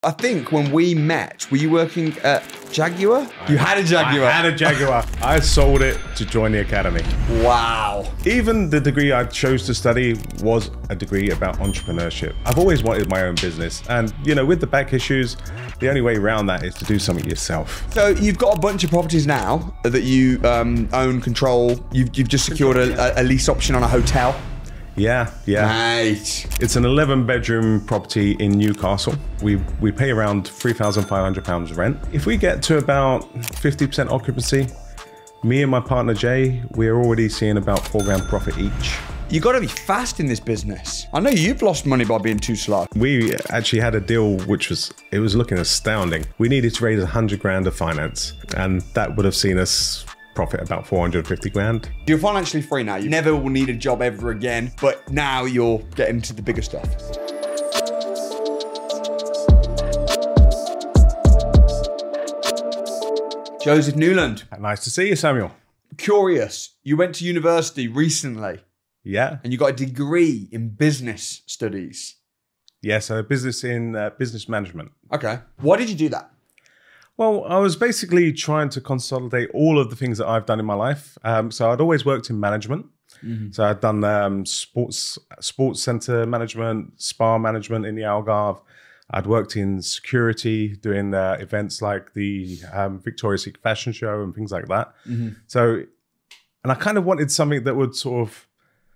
I think when we met, were you working at Jaguar? You had a Jaguar. I had a Jaguar. I sold it to join the academy. Wow. Even the degree I chose to study was a degree about entrepreneurship. I've always wanted my own business. And, with the back issues, the only way around that is to do something yourself. So you've got a bunch of properties now that you own, control. You've just secured a lease option on a hotel. Yeah. Mate. It's an 11-bedroom property in Newcastle. We pay around £3,500 rent. If we get to about 50% occupancy, me and my partner Jay, we're already seeing about £4,000 profit each. You got to be fast in this business. I know you've lost money by being too slow. We actually had a deal which was looking astounding. We needed to raise 100 grand of finance, and that would have seen us profit about 450 grand. You're financially free now. You never will need a job ever again, but now you're getting to the bigger stuff. Joseph Newland. Nice to see you, Samuel. Curious, you went to university recently. Yeah. And you got a degree in business studies. Yeah, so business in business management. Okay. Why did you do that? Well, I was basically trying to consolidate all of the things that I've done in my life. So I'd always worked in management. Mm-hmm. So I'd done sports center management, spa management in the Algarve. I'd worked in security, doing events like the Victoria's Secret Fashion Show and things like that. Mm-hmm. So, and I kind of wanted something that would sort of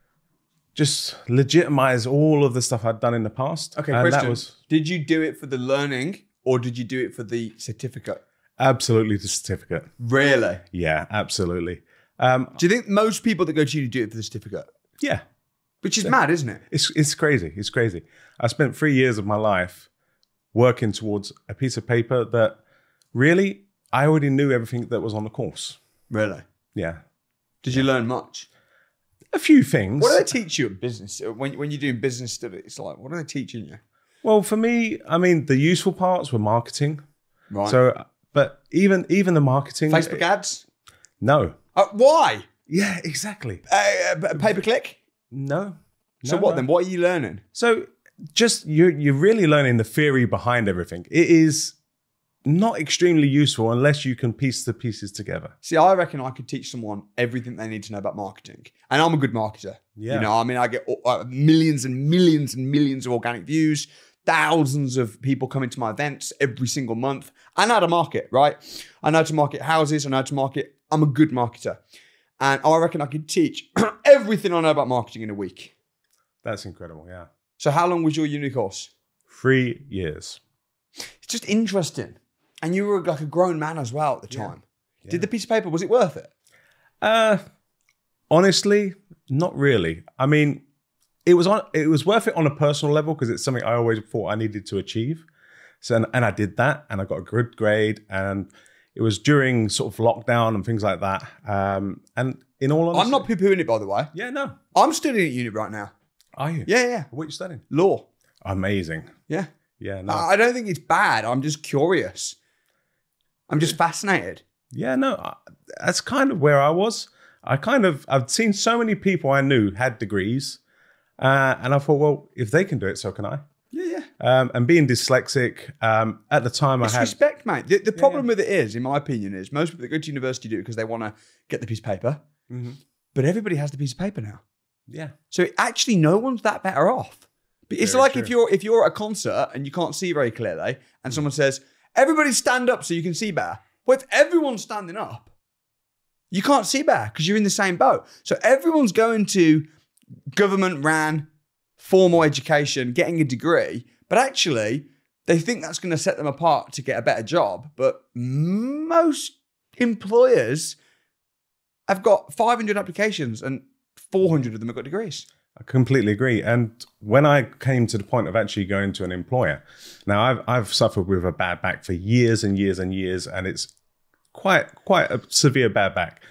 just legitimize all of the stuff I'd done in the past. Okay, question. Did you do it for the learning or did you do it for the certificate? Absolutely the certificate. Really? Yeah, absolutely. Do you think most people that go to uni do it for the certificate? Yeah. Which is mad, isn't it? It's crazy. It's crazy. I spent 3 years of my life working towards a piece of paper that really, I already knew everything that was on the course. Really? Yeah. Did you learn much? A few things. What do they teach you in business? When you're doing business studies, like, what are they teaching you? Well, for me, I mean, the useful parts were marketing. Right. So, but even the marketing. Facebook ads? No. Why? Yeah, exactly. Pay-per-click? No. So what then? What are you learning? So just, you're really learning the theory behind everything. It is not extremely useful unless you can piece the pieces together. See, I reckon I could teach someone everything they need to know about marketing. And I'm a good marketer. Yeah. I mean, I get millions and millions and millions of organic views, thousands of people coming to my events every single month. I know how to market, right? I know how to market houses. I know how to market. I'm a good marketer. And I reckon I could teach everything I know about marketing in a week. That's incredible, yeah. So how long was your uni course? 3 years. It's just interesting. And you were like a grown man as well at the time. Yeah. Did the piece of paper, was it worth it? Honestly, not really. I mean, it was worth it on a personal level because it's something I always thought I needed to achieve. So, and I did that and I got a good grade, and it was during sort of lockdown and things like that. And in all honesty, I'm not poo-pooing it, by the way. Yeah, no. I'm studying at uni right now. Are you? Yeah. What are you studying? Law. Amazing. Yeah. Yeah, no. I don't think it's bad. I'm just curious. I'm just fascinated. Yeah, no. That's kind of where I was. I've seen so many people I knew had degrees. And I thought, well, if they can do it, so can I. Yeah. And being dyslexic, at the time it's respect, mate. The problem with it is, in my opinion, is most people that go to university do it because they want to get the piece of paper. Mm-hmm. But everybody has the piece of paper now. Yeah. So actually, no one's that better off. But it's Very like true. if you're at a concert and you can't see very clearly, and someone says, "Everybody stand up so you can see better." Well, if everyone's standing up, you can't see better because you're in the same boat. So everyone's going to government-ran formal education, getting a degree, but actually they think that's going to set them apart to get a better job. But most employers have got 500 applications and 400 of them have got degrees. I completely agree. And when I came to the point of actually going to an employer, now I've suffered with a bad back for years and years and years, and it's quite a severe bad back.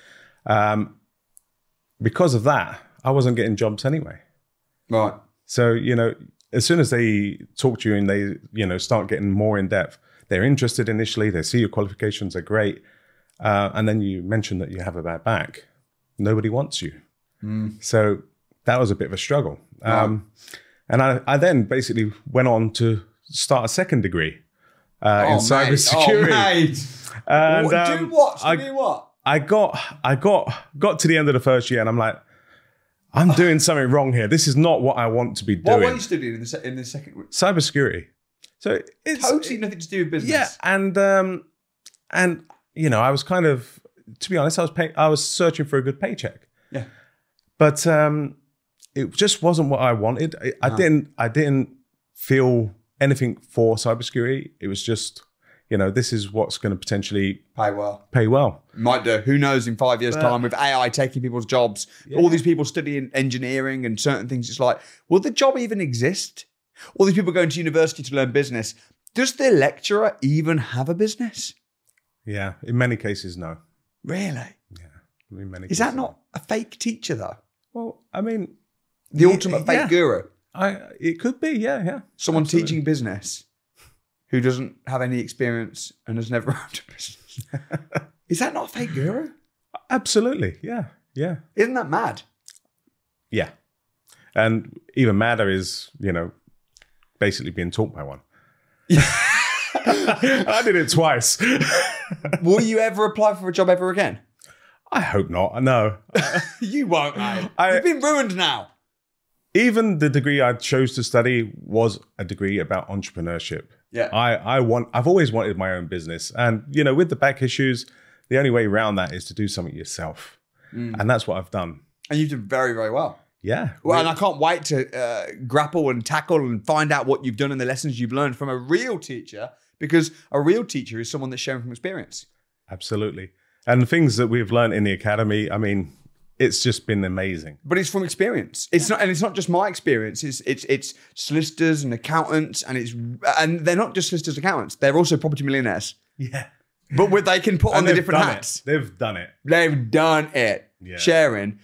Because of that, I wasn't getting jobs anyway. Right. So, as soon as they talk to you and they, start getting more in depth, they're interested initially, they see your qualifications are great. And then you mention that you have a bad back. Nobody wants you. Mm. So that was a bit of a struggle. Right. And I then basically went on to start a second degree. in cybersecurity. Oh, mate. And Do what? Studying what? I got to the end of the first year, and I'm like, I'm doing something wrong here. This is not what I want to be doing. What were you studying in the second week? Cybersecurity. So it's Totally nothing to do with business. yeah, and you know, I was kind of, to be honest, I was searching for a good paycheck. Yeah. But it just wasn't what I wanted. I didn't feel anything for cybersecurity. It was just, you know, this is what's going to potentially Pay well. pay well. Might do. Who knows in 5 years' time with AI taking people's jobs, all these people studying engineering and certain things. It's like, will the job even exist? All these people going to university to learn business. Does the lecturer even have a business? Yeah, in many cases, no. Really? Yeah, in many Is cases, that not a fake teacher though? Well, I mean, The ultimate fake yeah. guru? It could be, yeah. Someone Absolutely. teaching business who doesn't have any experience and has never owned a business. Is that not a fake guru? Absolutely, yeah. Isn't that mad? Yeah. And even madder is, you know, basically being taught by one. I did it twice. Will you ever apply for a job ever again? I hope not. No. You won't, mate. I- You've been ruined now. Even the degree I chose to study was a degree about entrepreneurship. Yeah. I've always wanted my own business. And, you know, with the back issues, the only way around that is to do something yourself. And that's what I've done. And you've done very, very well. Yeah. Well, and I can't wait to grapple and tackle and find out what you've done and the lessons you've learned from a real teacher, because a real teacher is someone that's shown from experience. Absolutely. And the things that we've learned in the academy, I mean, it's just been amazing. But it's from experience. It's not, and it's not just my experience. It's solicitors and accountants, and they're not just solicitors and accountants. They're also property millionaires. Yeah. But they can put on the different hats. They've done it. They've done it. Yeah. Sharing.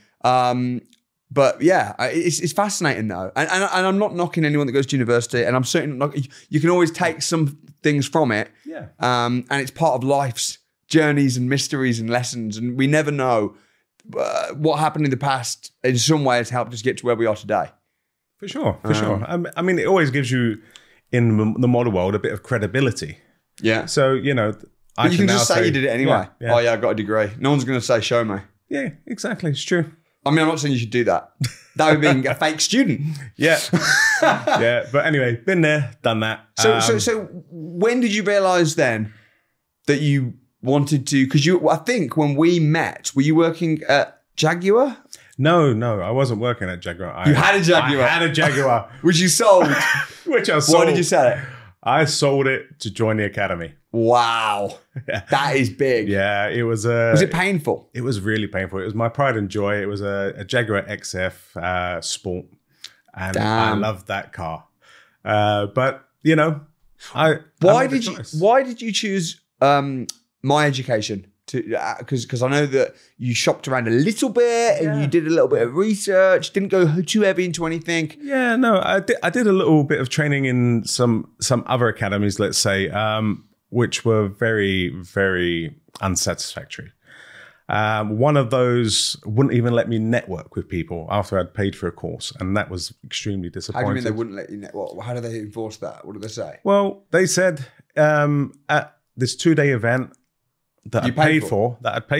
But yeah, it's fascinating though, and I'm not knocking anyone that goes to university, and I'm certainly not. You can always take some things from it. Yeah. And it's part of life's journeys and mysteries and lessons, and we never know what happened in the past. In some ways, helped us get to where we are today. For sure. I mean, it always gives you, in the model world, a bit of credibility. Yeah. So, you know, But you can just say you did it anyway. Yeah. Oh yeah, I got a degree. No one's going to say show me. Yeah, exactly. It's true. I mean, I'm not saying you should do that. That would be a fake student. Yeah. Yeah. But anyway, been there, done that. So when did you realise then that you wanted to? Because I think when we met, were you working at Jaguar? No, I wasn't working at Jaguar. You had a Jaguar. I had a Jaguar. Which you sold. Which I sold. Why did you sell it? I sold it to join the academy. Wow. That is big. Yeah, it was Was it painful? It was really painful. It was my pride and joy. It was a Jaguar XF Sport, and I loved that car. But you know, Why did you choose my education? Because I know that you shopped around a little bit and you did a little bit of research. Didn't go too heavy into anything. Yeah, no, I did a little bit of training in some other academies, let's say, which were very, very unsatisfactory. One of those wouldn't even let me network with people after I'd paid for a course, and that was extremely disappointing. How do you mean they wouldn't let you network? How do they enforce that? What did they say? Well, they said at this 2-day event that I paid for,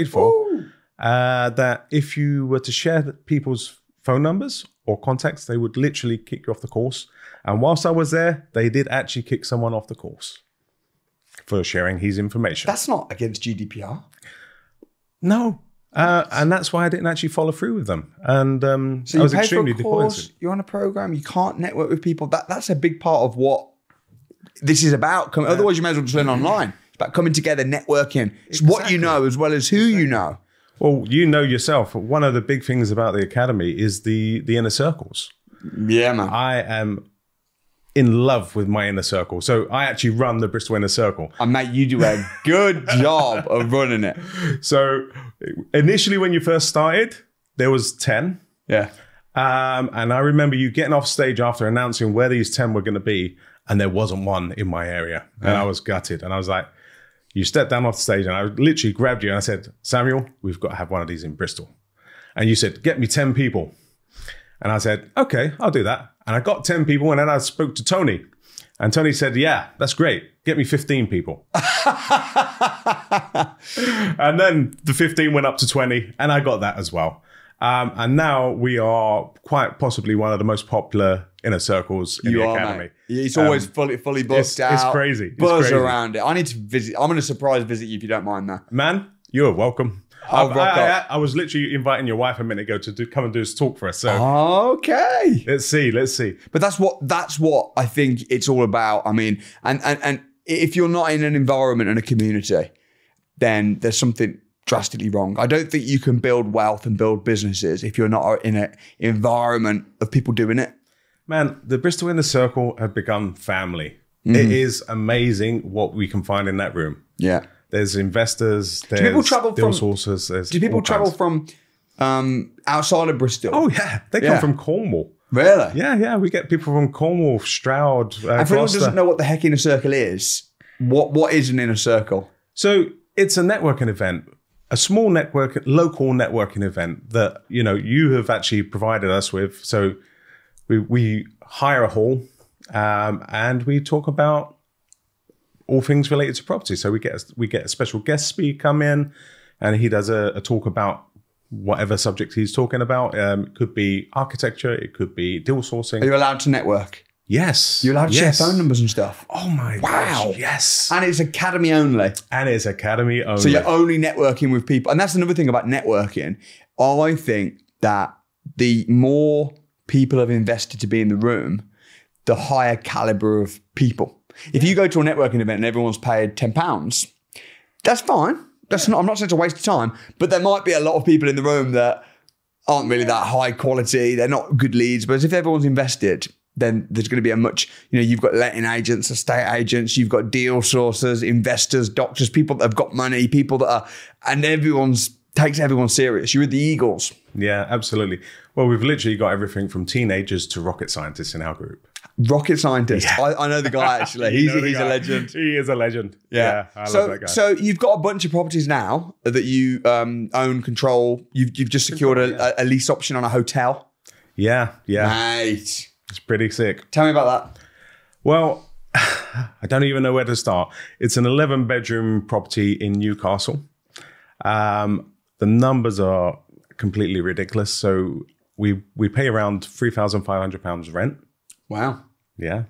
that if you were to share people's phone numbers or contacts, they would literally kick you off the course. And whilst I was there, they did actually kick someone off the course for sharing his information. That's not against GDPR. No. And that's why I didn't actually follow through with them. And So I was you pay extremely for a course, disappointed. you're on a program, you can't network with people. That's a big part of what this is about. Otherwise, you may as well just learn online. It's about coming together, networking. It's what you know as well as who you know. Well, you know yourself, one of the big things about the academy is the inner circles. Yeah, man. I am in love with my inner circle. So I actually run the Bristol Inner Circle. And mate, you do a good job of running it. So initially when you first started, there was 10. Yeah. And I remember you getting off stage after announcing where these 10 were going to be, and there wasn't one in my area. And I was gutted. And I was like, you stepped down off the stage, and I literally grabbed you and I said, Samuel, we've got to have one of these in Bristol. And you said, get me 10 people. And I said, okay, I'll do that. And I got 10 people, and then I spoke to Tony. And Tony said, yeah, that's great. Get me 15 people. And then the 15 went up to 20, and I got that as well. And now we are quite possibly one of the most popular inner circles in the academy. Mate. It's always fully booked out. It's crazy. Buzz around it. I need to visit. I'm going to surprise visit you if you don't mind that. Man, you're welcome. I was literally inviting your wife a minute ago to come and do this talk for us. So okay, let's see. But that's what I think it's all about. I mean, and if you're not in an environment and a community, then there's something drastically wrong. I don't think you can build wealth and build businesses if you're not in an environment of people doing it. Man, the Bristol Inner Circle have become family. Mm-hmm. It is amazing what we can find in that room. Yeah. There's investors, there's deal sources. Do people travel from outside of Bristol? Oh, yeah. They come from Cornwall. Really? Yeah. We get people from Cornwall, Stroud, and for anyone who doesn't know what the heck Inner Circle is, what is an Inner Circle? So it's a networking event, a small local networking event that, you have actually provided us with. So we hire a hall and we talk about all things related to property. So we get a special guest speaker come in, and he does a talk about whatever subject he's talking about. It could be architecture, it could be deal sourcing. Are you allowed to network? Yes. You're allowed to share phone numbers and stuff? Oh my gosh, yes. And it's academy only? And it's academy only. So you're only networking with people. And that's another thing about networking. I think that the more people have invested to be in the room, the higher caliber of people. If you go to a networking event and everyone's paid £10, that's fine. I'm not saying it's a waste of time, but there might be a lot of people in the room that aren't really that high quality. They're not good leads. But if everyone's invested, then there's going to be a much, you've got letting agents, estate agents, you've got deal sourcers, investors, doctors, people that have got money, people that are, and takes everyone serious. You're with the Eagles. Yeah, absolutely. Well, we've literally got everything from teenagers to rocket scientists in our group. Rocket scientist. Yeah. I know the guy actually. He's a legend. He is a legend. Yeah, I love that guy. So you've got a bunch of properties now that you own, control. You've just secured a lease option on a hotel. Yeah. Mate. It's pretty sick. Tell me about that. Well, I don't even know where to start. It's an 11-bedroom property in Newcastle. The numbers are completely ridiculous. So we pay around £3,500 rent. Wow. Yeah.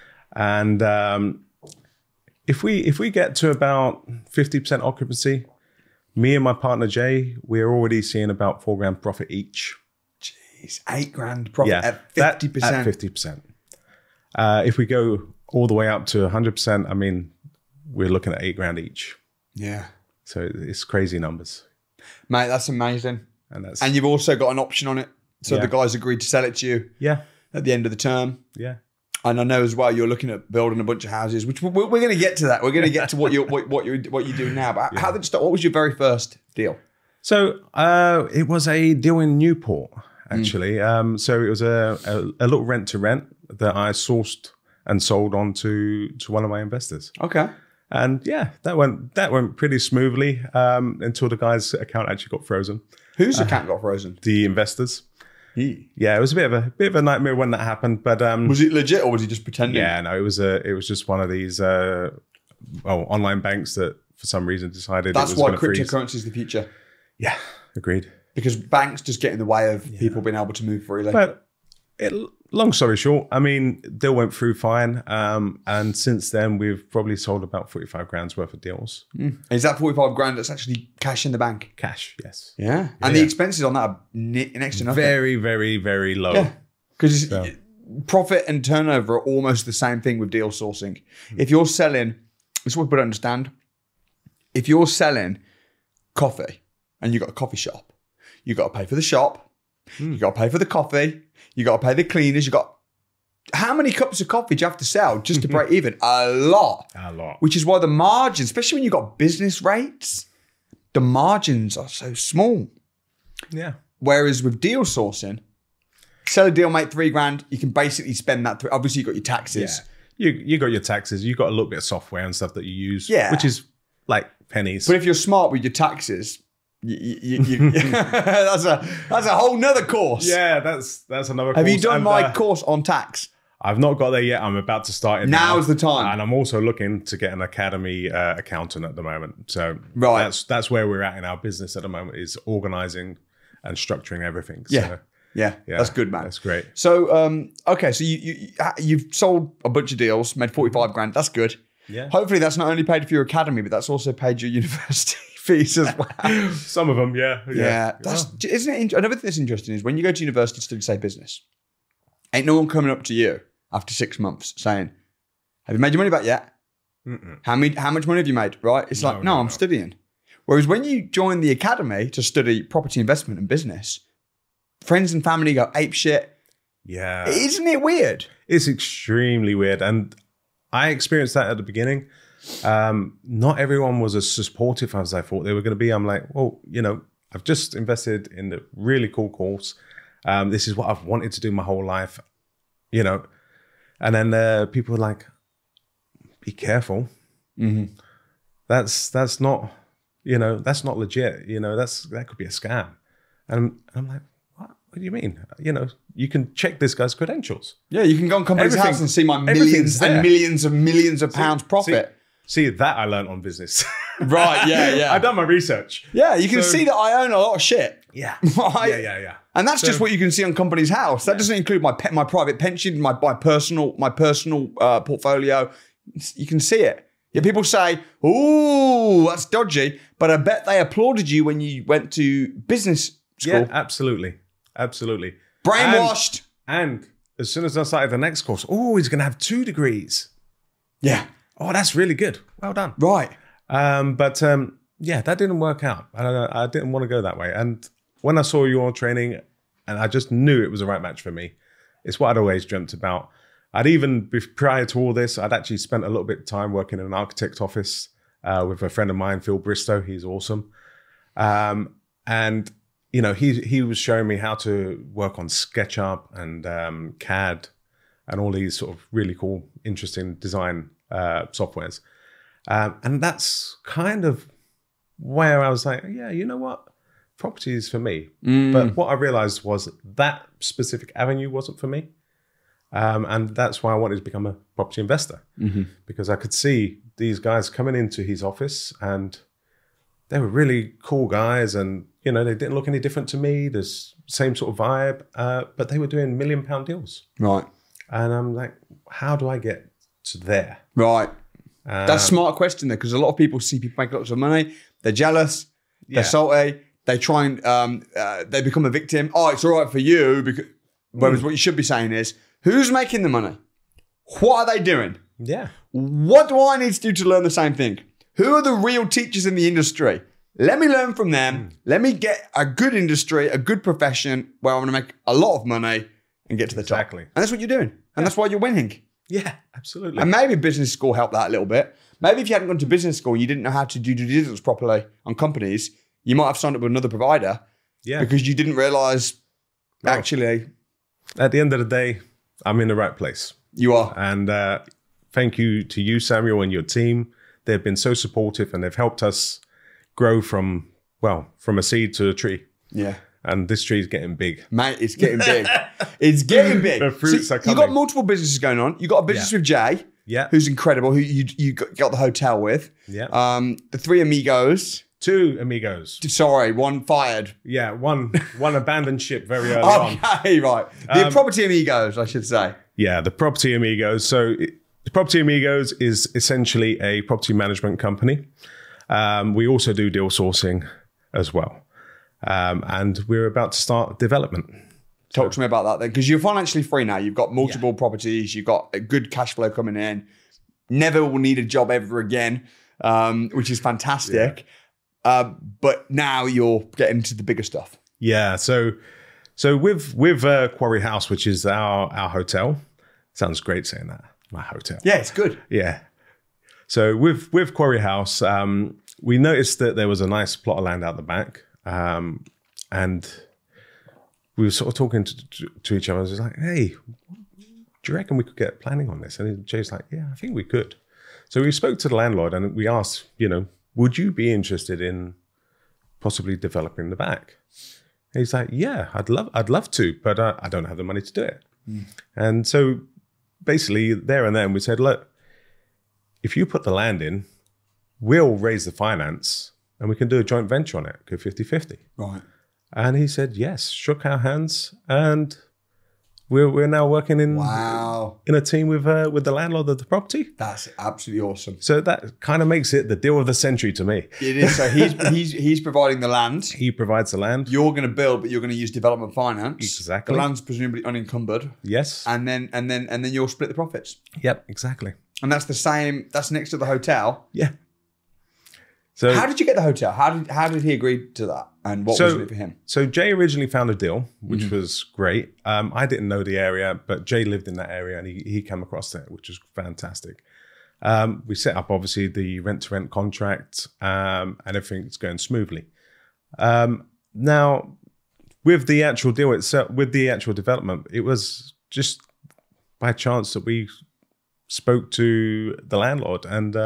And if we get to about 50% occupancy, me and my partner Jay, we're already seeing about £4,000 profit each. Jeez, £8,000 profit at 50%. At 50%. If we go all the way up to 100%, I mean, we're looking at £8,000 each. Yeah. So it's crazy numbers. Mate, that's amazing. And you've also got an option on it. So the guys agreed to sell it to you. Yeah. At the end of the term. Yeah. And I know as well you're looking at building a bunch of houses, which we're going to get to that. We're going to get to what you do now. But how did it start? What was your very first deal? So it was a deal in Newport, actually. So it was a little rent to rent that I sourced and sold on to one of my investors. Okay. And yeah, that went pretty smoothly until the guy's account actually got frozen. Whose account got frozen? The investors. Yeah, it was a bit of a nightmare when that happened. But was it legit or was he just pretending? Yeah, no, it was just one of these online banks that for some reason decided that's it was why cryptocurrency is the future. Yeah, agreed. Because banks just get in the way of people being able to move freely. But long story short, I mean, deal went through fine, and since then we've probably sold about 45 grand's worth of deals. Is that 45 grand that's actually cash in the bank? Cash, yes. Yeah, and the expenses on that are next to nothing. Very, very, very low. Yeah, because profit and turnover are almost the same thing with deal sourcing. If you're selling, this is what people don't understand. If you're selling coffee and you've got a coffee shop, you've got to pay for the shop, you've got to pay for the coffee, you got to pay the cleaners. You got how many cups of coffee do you have to sell just to break even? A lot. Which is why the margins, especially when you got business rates, the margins are so small. Yeah. Whereas with deal sourcing, sell a deal, make $3,000. You can basically spend that. Obviously, you got your taxes. Yeah. You got your taxes. You got a little bit of software and stuff that you use. Yeah. Which is like pennies. But if you're smart with your taxes. That's a whole nother course. Yeah, that's another course. Have you done my course on tax? I've not got there yet. I'm about to start it now. Now's the time. And I'm also looking to get an academy accountant at the moment. So Right. that's where we're at in our business at the moment, is organizing and structuring everything. So, Yeah, that's good, man. That's great. So, okay, so you've sold a bunch of deals, made 45 grand. That's good. Yeah. Hopefully that's not only paid for your academy, but that's also paid your university fees as well. Some of them, yeah. Isn't it? Another thing that's interesting is when you go to university to study, say, business, ain't no one coming up to you after 6 months saying, "Have you made your money back yet? How much money have you made?" Right? It's like, no, I'm studying. Whereas when you join the academy to study property investment and business, friends and family go ape shit. Yeah. Isn't it weird? It's extremely weird. And I experienced that at the beginning. Not everyone was as supportive as I thought they were going to be. I'm like, well, I've just invested in the really cool course. This is what I've wanted to do my whole life, And then people were like, be careful. Mm-hmm. That's not, that's not legit. That could be a scam. And I'm like, what do you mean? You can check this guy's credentials. Yeah, you can go on company's house and see my millions and millions of pounds profit. See, that I learned on business. Right, yeah. I've done my research. Yeah, you can see that I own a lot of shit. Yeah. Right? Yeah. And that's just what you can see on company's house. That doesn't include my private pension, my personal portfolio. You can see it. Yeah, people say, "Ooh, that's dodgy," but I bet they applauded you when you went to business school. Yeah, absolutely. Brainwashed. And as soon as I started the next course, he's going to have 2 degrees. Yeah. Oh, that's really good. Well done. Right. But that didn't work out. I didn't want to go that way. And when I saw your training, and I just knew it was the right match for me. It's what I'd always dreamt about. Prior to all this, I'd actually spent a little bit of time working in an architect office with a friend of mine, Phil Bristow. He's awesome. And he was showing me how to work on SketchUp and CAD and all these sort of really cool, interesting design softwares. And that's kind of where I was like, yeah, you know what? Property is for me. But what I realized was that specific avenue wasn't for me. And that's why I wanted to become a property investor, because I could see these guys coming into his office and they were really cool guys, and they didn't look any different to me. There's same sort of vibe, but they were doing £1 million deals. Right. And I'm like, how do I get to there? Right. That's a smart question there, because a lot of people see people make lots of money. They're jealous. They're salty. They try and they become a victim. Oh, it's all right for you. Whereas what you should be saying is, who's making the money? What are they doing? Yeah. What do I need to do to learn the same thing? Who are the real teachers in the industry? Let me learn from them. Let me get a good industry, a good profession where I'm going to make a lot of money and get to the top. Exactly. And that's what you're doing. And that's why you're winning. Yeah, absolutely. And maybe business school helped that a little bit. Maybe if you hadn't gone to business school, you didn't know how to do due diligence properly on companies, you might have signed up with another provider because you didn't realize actually. At the end of the day, I'm in the right place. You are. And thank you to you, Samuel, and your team. They've been so supportive and they've helped us grow from a seed to a tree. Yeah. And this tree is getting big. Mate, it's getting big. It's getting big. The fruits are coming. You've got multiple businesses going on. You've got a business with Jay, who's incredible, who you got the hotel with. Yeah. The 3 amigos. 2 amigos. Sorry, 1 fired. Yeah, one abandoned ship very early on. Okay, right. The property amigos, I should say. Yeah, the property amigos. So the property amigos is essentially a property management company. We also do deal sourcing as well. And we're about to start development. Talk to me about that then, because you're financially free now. You've got multiple properties. You've got a good cash flow coming in. Never will need a job ever again, which is fantastic. Yeah. But now you're getting to the bigger stuff. Yeah. So with Quarry House, which is our hotel, sounds great saying that. My hotel. Yeah, it's good. Yeah. So with Quarry House, we noticed that there was a nice plot of land out the back. And we were sort of talking to each other. I was like, hey, do you reckon we could get planning on this? And Jay's like, yeah, I think we could. So we spoke to the landlord and we asked, would you be interested in possibly developing the back? And he's like, yeah, I'd love to, but I don't have the money to do it. And so basically there and then we said, look, if you put the land in, we'll raise the finance and we can do a joint venture on it, go 50-50. Right. And he said, yes, shook our hands, and we're now working in a team with the landlord of the property. That's absolutely awesome. So that kind of makes it the deal of the century to me. It is. So he's providing the land. He provides the land. You're going to build, but you're going to use development finance. Exactly. The land's presumably unencumbered. Yes. And then you'll split the profits. Yep, exactly. And that's the same. That's next to the hotel. Yeah. So how did you get the hotel? How did he agree to that? And what was it for him? So Jay originally found a deal, which was great. I didn't know the area, but Jay lived in that area and he came across it, which was fantastic. We set up obviously the rent-to-rent contract, and everything's going smoothly. Now, with the actual deal itself, with the actual development, it was just by chance that we spoke to the landlord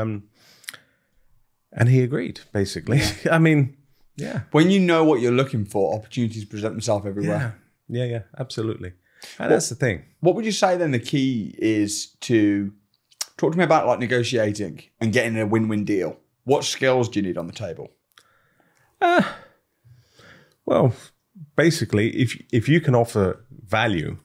and he agreed, basically. I mean, yeah. When you know what you're looking for, opportunities present themselves everywhere. Yeah, absolutely. And that's the thing. What would you say then the key is to talk to me about, like, negotiating and getting a win-win deal? What skills do you need on the table? Well, basically, if you can offer value,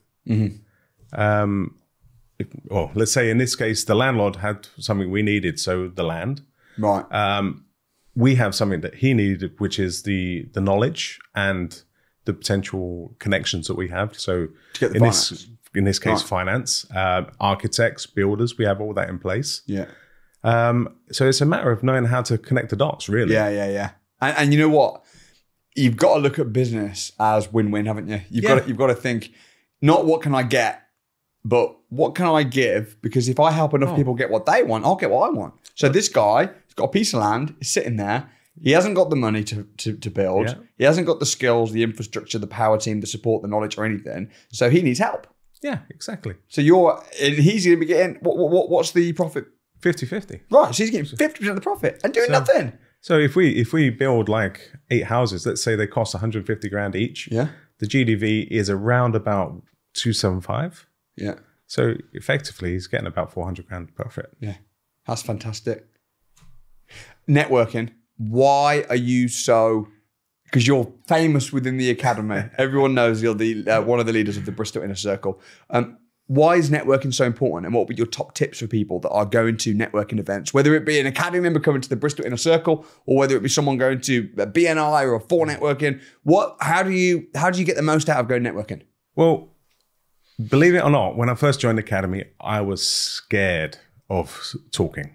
well, let's say in this case, the landlord had something we needed, so the land. Right. We have something that he needed, which is the knowledge and the potential connections that we have. So in this case, finance, architects, builders, we have all that in place. Yeah. So it's a matter of knowing how to connect the dots, really. Yeah. And you know what? You've got to look at business as win-win, haven't you? You've got to think, not what can I get, but what can I give? Because if I help enough people get what they want, I'll get what I want. So this guy has got a piece of land, he's sitting there. He hasn't got the money to build. Yeah. He hasn't got the skills, the infrastructure, the power team, the support, the knowledge, or anything. So he needs help. Yeah, exactly. So he's going to be getting, what's the profit? 50-50. Right, so he's getting 50% of the profit and doing nothing. So if we build like 8 houses, let's say they cost 150 grand each. Yeah. The GDV is around about 275. Yeah. So effectively, he's getting about 400 grand profit. Yeah. That's fantastic. Networking. Why are you so... Because you're famous within the academy. Everyone knows you're the one of the leaders of the Bristol Inner Circle. Why is networking so important? And what would be your top tips for people that are going to networking events? Whether it be an academy member coming to the Bristol Inner Circle, or whether it be someone going to a BNI or a 4 networking. How do you get the most out of going networking? Well, believe it or not, when I first joined the academy, I was scared of talking.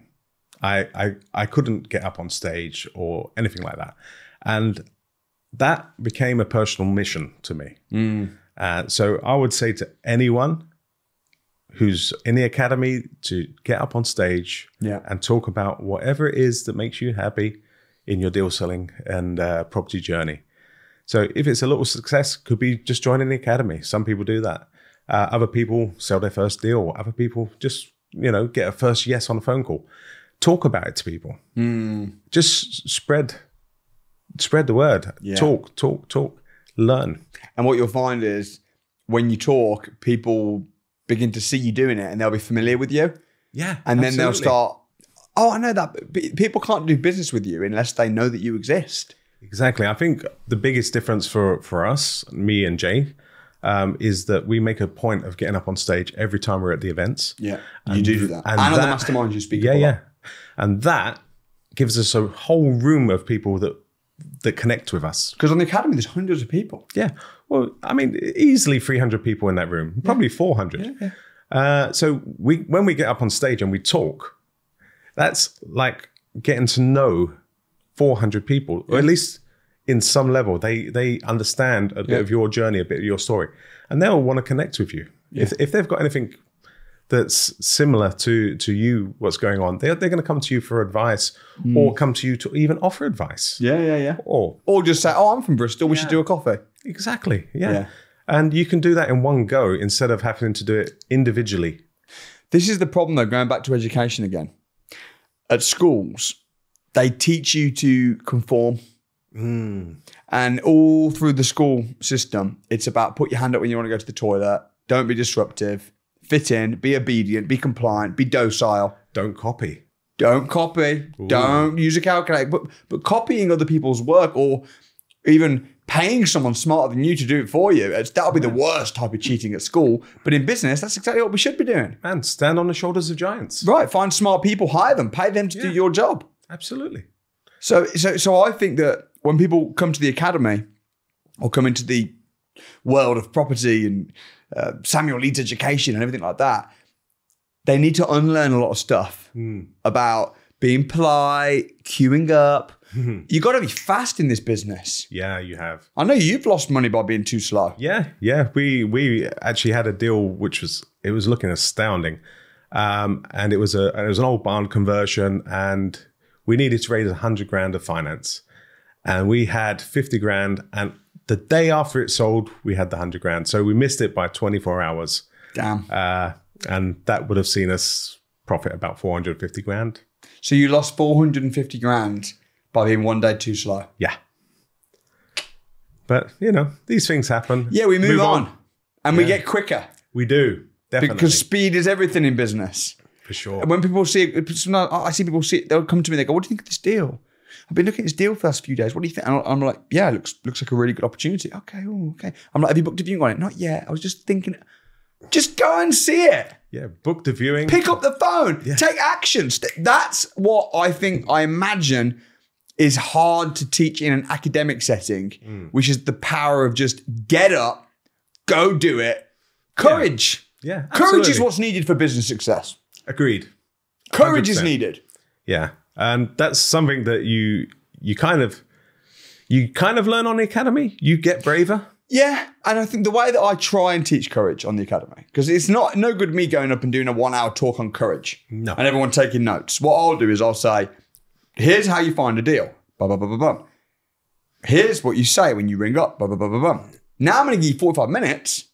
I couldn't get up on stage or anything like that. And that became a personal mission to me. So I would say to anyone who's in the academy to get up on stage and talk about whatever it is that makes you happy in your deal selling and property journey. So if it's a little success, could be just joining the academy. Some people do that. Other people sell their first deal. Other people just, get a first yes on a phone call. Talk about it to people. Just spread the word. Yeah. Talk, learn. And what you'll find is when you talk, people begin to see you doing it and they'll be familiar with you. Yeah. And then they'll start, I know that. But people can't do business with you unless they know that you exist. Exactly. I think the biggest difference for us, me and Jay, is that we make a point of getting up on stage every time we're at the events. Yeah, you do that. And on the masterminds you speak about. Yeah. And that gives us a whole room of people that connect with us. Because on the academy, there's hundreds of people. Yeah. Well, I mean, easily 300 people in that room, probably 400. Yeah. So when we get up on stage and we talk, that's like getting to know 400 people, or at least in some level, they understand a bit of your journey, a bit of your story, and they'll want to connect with you. Yeah. If they've got anything that's similar to you, what's going on, they're going to come to you for advice, or come to you to even offer advice. Yeah. Or just say, I'm from Bristol, we should do a coffee. Exactly, yeah. And you can do that in one go instead of having to do it individually. This is the problem, though, going back to education again. At schools, they teach you to conform. And all through the school system, it's about put your hand up when you want to go to the toilet. Don't be disruptive. fit in, be obedient, be compliant, be docile. Don't copy. Don't copy. Ooh. Don't use a calculator. But copying other people's work or even paying someone smarter than you to do it for you, that'll be the worst type of cheating at school. But in business, that's exactly what we should be doing. And stand on the shoulders of giants. Right. Find smart people, hire them, pay them to do your job. Absolutely. So I think that when people come to the academy or come into the world of property and Samuel Leeds education and everything like that, they need to unlearn a lot of stuff about being polite, queuing up. You got to be fast in this business. Yeah, you have. I know you've lost money by being too slow. Yeah. We actually had a deal which was looking astounding, and it was an old barn conversion, and we needed to raise 100 grand of finance, and we had 50 grand, and the day after it sold, we had the 100 grand. So we missed it by 24 hours. Damn. And that would have seen us profit about 450 grand. So you lost 450 grand by being one day too slow. Yeah. But, these things happen. Yeah, we move on. And we get quicker. We do, definitely. Because speed is everything in business. For sure. And when people see it, I see people see it, they'll come to me, they go, what do you think of this deal? I've been looking at this deal for the last few days. What do you think? And I'm like, yeah, it looks like a really good opportunity. Okay. I'm like, have you booked a viewing on it? Not yet. I was just thinking, just go and see it. Yeah, book the viewing. Pick up the phone. Yeah. Take actions. That's what I imagine is hard to teach in an academic setting, which is the power of just get up, go do it. Courage. Yeah, Courage is what's needed for business success. Agreed. Courage 100%. Is 100%. needed. Yeah. And that's something that you kind of learn on the academy. You get braver. Yeah, and I think the way that I try and teach courage on the academy, because it's no good me going up and doing a 1 hour talk on courage and everyone taking notes. What I'll do is I'll say, here's how you find a deal. Blah, blah, blah, blah, blah. Here's what you say when you ring up. Blah, blah, blah, blah, blah. Now I'm going to give you 45 minutes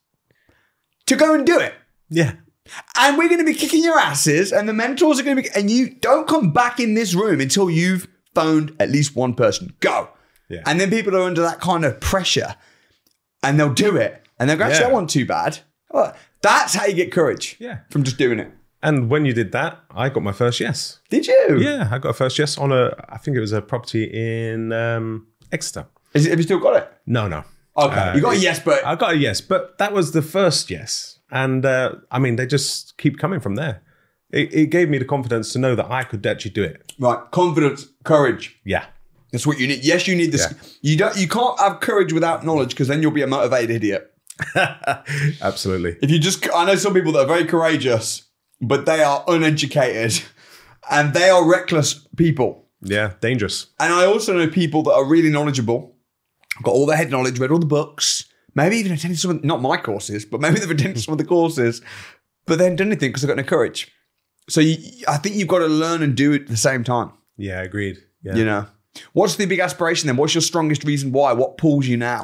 to go and do it. Yeah. And we're going to be kicking your asses, and the mentors are going to be, and you don't come back in this room until you've phoned at least one person. Go. Yeah. And then people are under that kind of pressure, and they'll do it. And they'll go, actually, that wasn't too bad. That's how you get courage from just doing it. And when you did that, I got my first yes. Did you? Yeah, I got a first yes on I think it was a property in Exeter. Have you still got it? No. Okay, you got a yes, but... I got a yes, but that was the first yes. And they just keep coming from there. It gave me the confidence to know that I could actually do it. Right, confidence, courage. Yeah. That's what you need. Yes, you need this. Yeah. You can't have courage without knowledge, because then you'll be a motivated idiot. Absolutely. I know some people that are very courageous, but they are uneducated and they are reckless people. Yeah, dangerous. And I also know people that are really knowledgeable, got all their head knowledge, read all the books, maybe even attended some of, not my courses, but maybe they've attended some of the courses, but they haven't done anything because they've got no courage. So I think you've got to learn and do it at the same time. Yeah, agreed. Yeah. What's the big aspiration then? What's your strongest reason why? What pulls you now?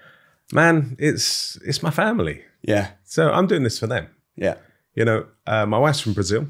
Man, it's my family. Yeah. So I'm doing this for them. Yeah. My wife's from Brazil.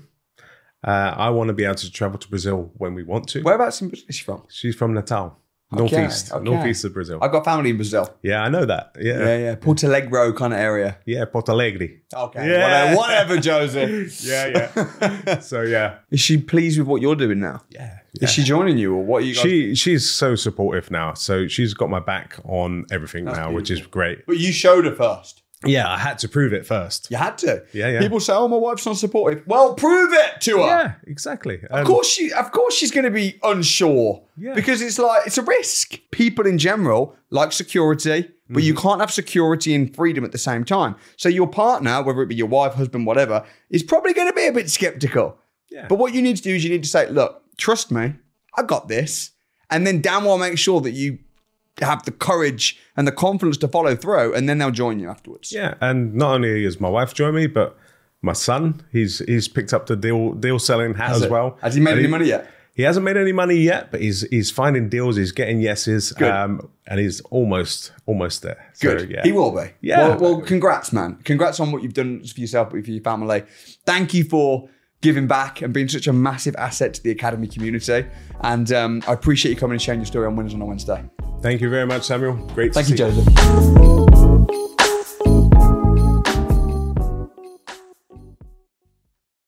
I want to be able to travel to Brazil when we want to. Whereabouts in Brazil is she from? She's from Natal. Northeast of Brazil. I've got family in Brazil. Yeah, I know that. Yeah. Porto Alegre kind of area. Yeah, Porto Alegre. Okay. Yeah. Whatever, Joseph. Yeah. So, yeah. Is she pleased with what you're doing now? Yeah. Is she joining you, or what are you guys? She's so supportive now. So she's got my back on everything now, beautiful. Which is great. But you showed her first. Yeah, I had to prove it first. You had to. Yeah. People say, "Oh, my wife's not supportive." Well, prove it to her. Yeah, exactly. Of course she's going to be unsure. Yeah. Because it's a risk. People in general like security, but you can't have security and freedom at the same time. So your partner, whether it be your wife, husband, whatever, is probably going to be a bit skeptical. Yeah. But what you need to do is you need to say, "Look, trust me, I got this," and then damn well make sure that you have the courage and the confidence to follow through, and then they'll join you afterwards. Yeah, and not only has my wife joined me, but my son, he's picked up the deal selling hat as well. Has he made any money yet? He hasn't made any money yet, but he's finding deals, he's getting yeses, and he's almost there. Good. So, yeah. He will be. Yeah. Well, congrats, man. Congrats on what you've done for yourself, but for your family. Thank you for giving back and being such a massive asset to the Academy community. And I appreciate you coming and sharing your story on Winners on a Wednesday. Thank you very much, Samuel. Great to see you. Thank you, Joseph.